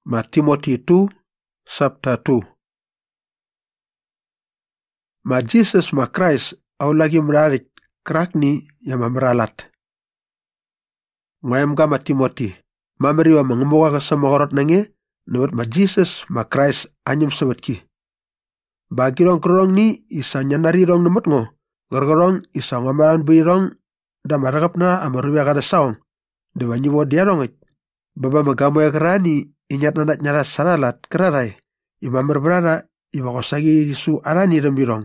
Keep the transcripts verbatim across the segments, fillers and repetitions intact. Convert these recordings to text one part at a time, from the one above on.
Ma Timothy tu sabda tu. Ma Jesus ma Christ au lagi merarik krakni yang mameralat. Ngayam ka ma Timothy. Mameri wa mengemuka ke semogorot nange nuwat ma Jesus ma Christ anyum sewetki. Bagi rong kerong ni isa nyanari rong nemut ngo. Gergerong isa ngamaran bui rong da maragap na amaruya kada sawang. Dewa nyiwo dia rongit. Baba magamo ya kerani inyat nanak nyara saralat kerarai. Ima merberara ima kosagi disu arani rembirong.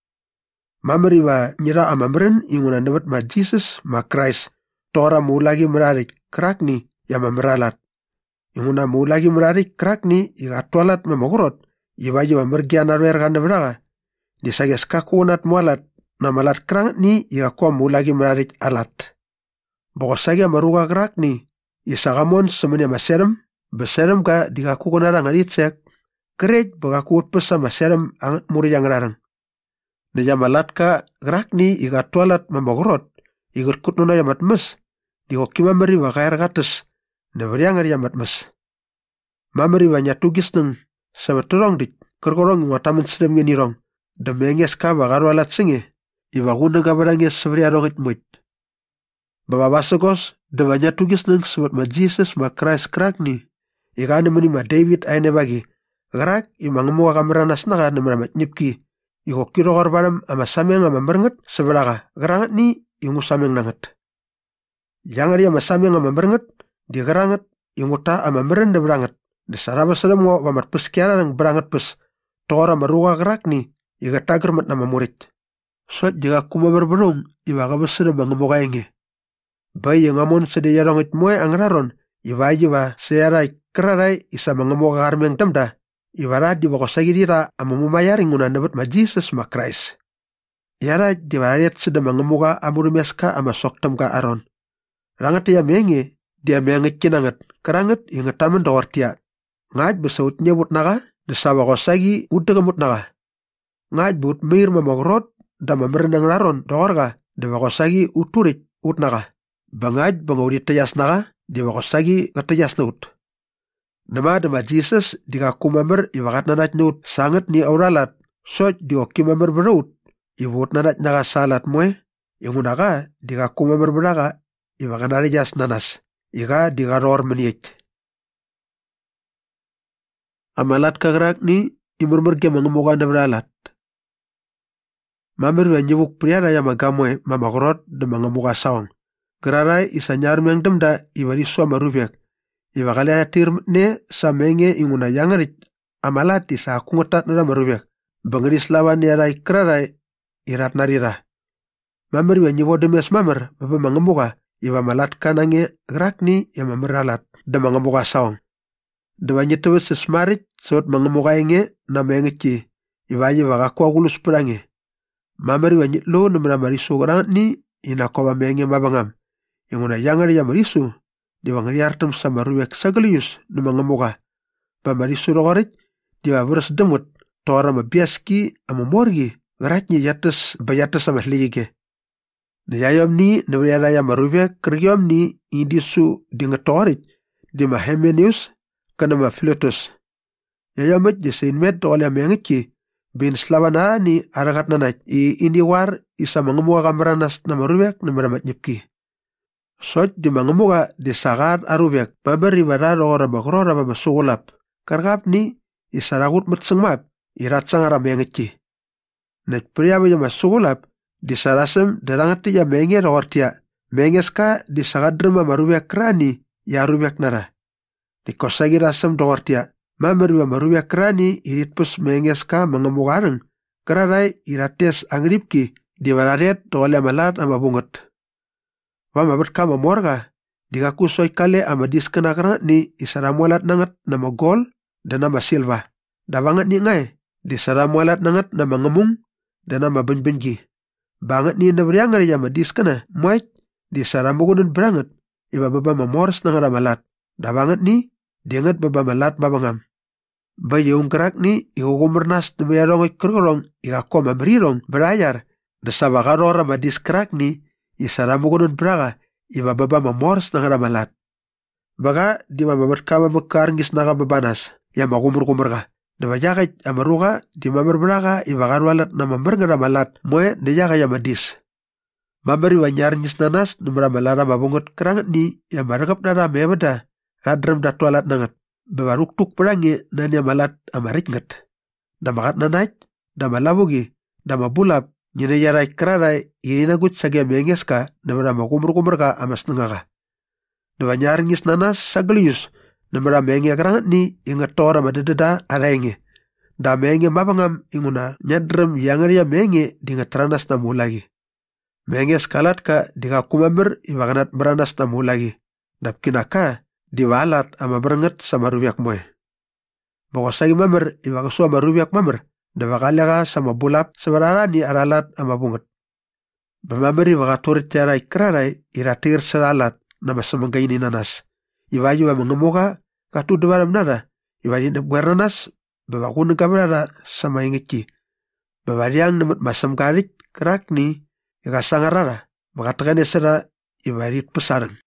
Mameri wa nyira amamren ingunan dewet ma Jesus ma Christ. Tora mu lagi merarik kerakni ya mameralat. Inguna mu lagi merarik kerakni iga tualat mamogorot. Iwaji mamergian arwer kanda beraga. Disages kakunat mualat na malat kerak ni iga kuwa mu lagi merarik alat. Bokosagi amaruga kerak ni isagamon semenya maserem. Beserem ka dikakukunarang aditsek. Kerej bagakut pesa maserem angat muri yang rarang. Nija malat ka kerak ni iga tualat mamogorot. Igot kutnuna yamat mes. Dikoki mameri wa kair kates. Naberiangar yamat mes. Mameri wa nyatugis neng. Sabat turong dik. Kerkorong ngataman sedem ngenirong. Demenges ka bagaru alat singe. Iwa guna kabaranges seberi arongit muit. Baba basagos. Dewa nyatugis neng sabat ma Jesus ma Christ kerak ni. Ika ane meni ma David aine bagi. Kerak ima ngemua kameranas naka nemeramat nyipki. Iko kiro korbaram ama sameng ama merenget seberaka. Kerangat ni ingu sameng nanget. Jangan dia ama sameng ama merenget. Di kerangat ingu ta ama merende beranget. Di saraba sedem ngo wamat peskiara nang beranget pes. Tora maruga kerak ni. Ika tagermat nama murid. Suat jika kuma berberung. Iwa kabas sedem bangemoga inge. Bayi yang ngamon sedia rongit moe angeraron. Iwa jiwa seyarai kerarai isa mengemoga karmeng temda. Iwara di bakosagi dira ama mumayari ngunan dapat ma Jesus ma Christ. Yara di warayat sedem mengemoga amurumeska ama soktem ka aron. Rangat dia menge. Dia menge kinangat. Kerangat ingat taman doortia. Ngaj besaut nyebut naga. Desa bakosagi udah kemut naga. Ngaj but mir mamogrot. Dama merendang laron doorga. De bakosagi uturit ut naga. Bangaj bangaudit tayas naga. Di bakosagi katayas na ut. Nama dama Jesus di kakumamer iwakat nanat nyut sangat ni auralat. Soj di okimamer beraut. Iwut nanat naga salat moe. Ingunaga di kakumamer beraga. Iwakan arijas nanas. Ika di karor meniit. Amalat kagrak ni imurmurge mengemuka na beralat. Mamer yang nyebuk pria ya magamoy mamakorot de mengemuka sawang. Gerarai isa nyarmeng demda iwari suama rubiak. Iwa kali atir ne samenge inguna yangarit amalat isa kungotat na marubiak. Bengeris lawan yarai kerarai irat narira. Mamer yang nyewo demes mamer baba mengemuka iwa malat kanange gerak ni ya mameralat de mengemuka sawang. Dewa nyetewet sesmarit sot mengemuka inge na mengeci. Iwa iwa kakua gulus perange. Mamari wa nyitlo na marisu gerangat ni ina koba menge mabangam. Inguna yangari ya marisu. Diwa ngariartem sama ruwek sagalius na mengemuka. Ba marisu rogorit diwa beres demut. Tora mabiaski ama morgi. Geratnya yates bayates sama hligige. Na yayom ni na wariara ya maruwek kergyom ni indisu di ngetorit. Di mahemenius kana mafilotus. Yayamet jesain med oleh mengeci. Bin slawana ni aragat nanaj. I indi war isa mengemuka kameranas na maruwek na meramat nyipki. Soj di mengemuka di sagar aruwek. Babari bararo ora bakrora babasugulap. Kargap ni isa ragut matsengmap. Irat sangara mengeci. Naj priyawa ya masugulap. Di sarasem darangati ya menge rortia. Mengeska di sagadrema maruwek krani. Ya aruwek nara. Di kosagi rasem rortia. Mameriwa maruya krani irit pus mengeska mengemukareng. Kerarai irates angripki di wararet tole malat ama bunget. Wama berkama morga. Dikaku soy kale ama diskena kerang ni isaramualat nangat nama gol dan nama silva. Dawangat ni ngai. Disaramualat nangat nama ngemung dan nama benbengi. Banget ni naberiangar ya ma diskena muait disaramugunun berangat. Iba baba mamors nangat amalat. Dawangat ni diangat baba malat babangam. Bayung kerak ni iugumernas na mayarong ikurong ikako mamrirong berayar. Dasabakarora madis kerak ni isaramugunun braga ibababa mamors na karamalat. Baka di mamamar ka mamakar ngis na ka babanas, ya makumur-kumur ka. Daba jakay amaruka di mamar beraka ibakar walat na mambar nga malat moe de jakay amadis. Mamari wanyar ngis nanas numra malara mabungot kerangat ni ya marakap na rame bada radram da tualat nangat. Babaruk tuk perangi na niya malat amarik ngat. Damakat nanay, damalabugi, damabulap, nyinayaray kararay, ininagut sa menges ka, namara makumur-kumur ka amas nga ka. Dabanyar ngis nanas sa galiyus, namara mengi akarangat ni ingat tora madadada arayenge. Da mengi mabangam inguna nyadram yangarya mengi di ngatranas na mulagi. Menges kalat ka di kakumamber ibakanat beranas na mulagi. Dapkinaka, diwalat ama berenget sama rubiak moe. Bakosagi mamer ibakasu ama rubiak mamer. Dabakalya ka sama bulap sebararani aralat ama bunget. Bamameri bakaturit tiara ikraray iratir seralat nama semanggay ni nanas. Iwaji wa mengemuka katu debaram nada. Iwaji nebguer nanas babakun kabrara sama ingeki. Babariang nemut masam karit kerak ni ikasangarara. Bakatakan esera iwarit pesarang.